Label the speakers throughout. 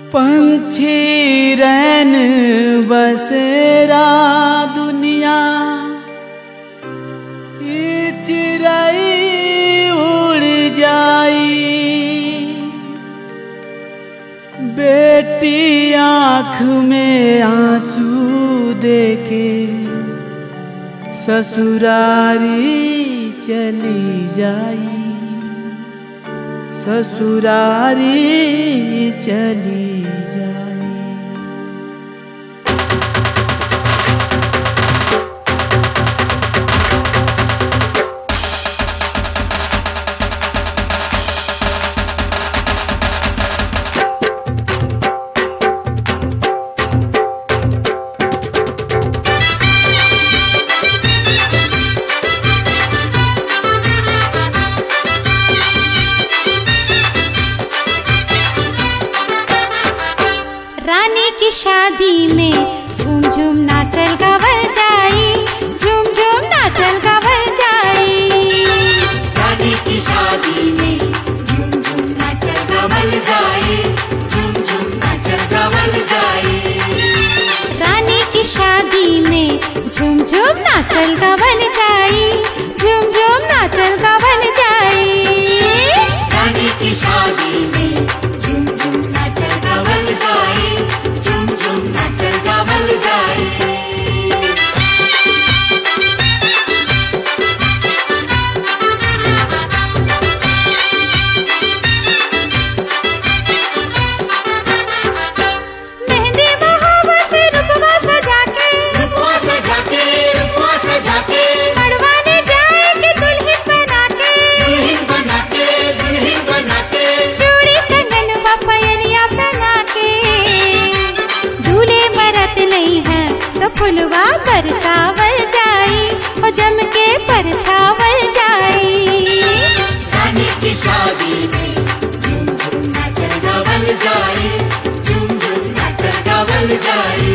Speaker 1: पंछी रैन बसेरा दुनिया, चिड़ै उड़ जाई। बेटी आँख में आंसू देके ससुरारी चली जाई, ससुरारी चली जाई।
Speaker 2: की शादी में झूम झूम नाचल गावल जाई, झूम झूम नाचल गावल जाई।
Speaker 3: रानी की शादी में झूम झूम नाचल गावल जाई, झूम झूम नाचल गावल जाई।
Speaker 2: रानी की शादी में झूम झूम नाचल गावल जाई, झूम झूम नाचल गावल जाई।
Speaker 3: रानी की शादी में झूम झूम नाचल गावल जाई, झूम झूम नाचल गावल जाई।
Speaker 2: मेहंदी बहावा से रुपवा सजा के,
Speaker 3: रुपवा सजा के, रुपवा सजा के,
Speaker 2: मड़वा ले जाएंगे दुल्हन बना के,
Speaker 3: दुल्हन बना के, दुल्हन बना के।
Speaker 2: चूड़ी कंगन व पयलिया पहना के। दूल्हे मरत नहीं है तो फुलवा बरसावल जाई, और जम के परछावल जाई।
Speaker 3: रानी की शादी में झूम झूम नाचल गावल जाई, झूम झूम नाचल गावल जाई।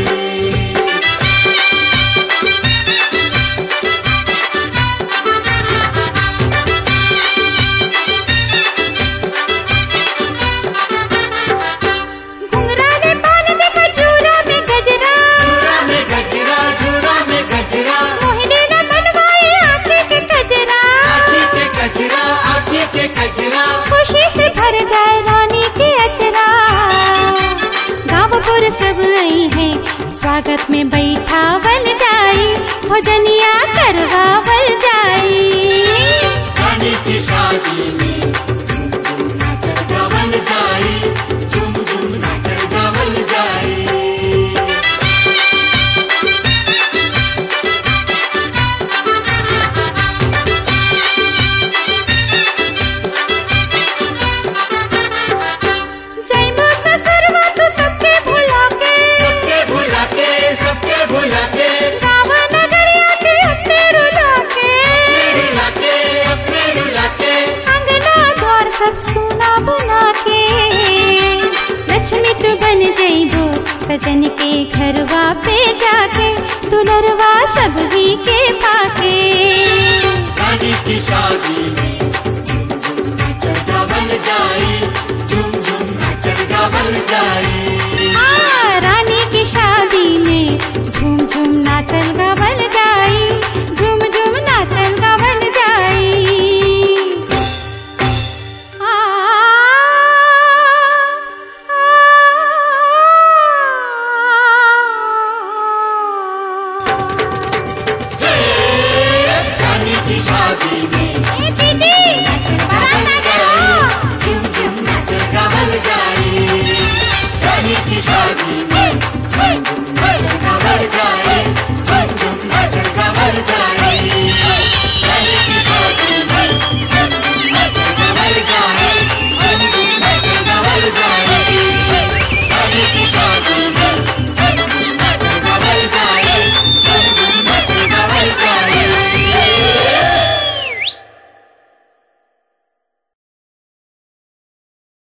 Speaker 2: घुंघरा ने पान देखा चूड़ा में गजरा,
Speaker 3: चूड़ा में गजरा, चूड़ा में गजरा,
Speaker 2: मोहिनी ने मनवाई आंखें के कजरा।
Speaker 3: आँखी के कजरा, आँखी के कजरा।
Speaker 2: खुशी से भर जाए रानी के अचरा। गाँवपुर सब आई है स्वागत में बैठावल जाई, भोजनिया करवावल जाई।
Speaker 3: रानी की शादी में